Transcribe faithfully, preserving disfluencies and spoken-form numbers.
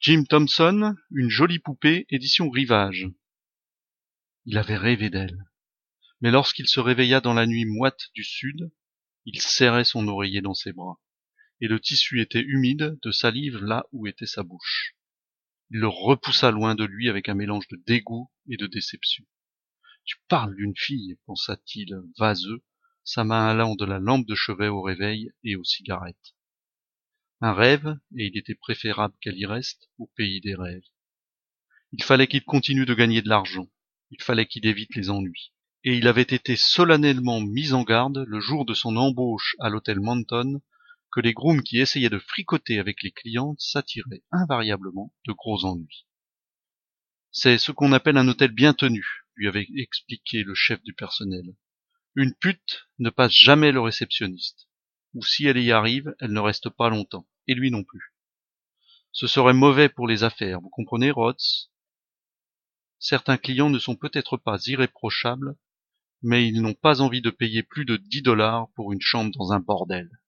Jim Thompson, une jolie poupée, édition Rivage. Il avait rêvé d'elle. Mais lorsqu'il se réveilla dans la nuit moite du sud, il serrait son oreiller dans ses bras, et le tissu était humide de salive là où était sa bouche. Il le repoussa loin de lui avec un mélange de dégoût et de déception. « Tu parles d'une fille, pensa-t-il vaseux, sa main allant de la lampe de chevet au réveil et aux cigarettes. Un rêve, et il était préférable qu'elle y reste, au pays des rêves. Il fallait qu'il continue de gagner de l'argent, il fallait qu'il évite les ennuis. Et il avait été solennellement mis en garde le jour de son embauche à l'hôtel Manton que les grooms qui essayaient de fricoter avec les clientes s'attiraient invariablement de gros ennuis. C'est ce qu'on appelle un hôtel bien tenu, lui avait expliqué le chef du personnel. Une pute ne passe jamais le réceptionniste. Ou si elle y arrive, elle ne reste pas longtemps, et lui non plus. Ce serait mauvais pour les affaires, vous comprenez, Rhodes? Certains clients ne sont peut-être pas irréprochables, mais ils n'ont pas envie de payer plus de dix dollars pour une chambre dans un bordel.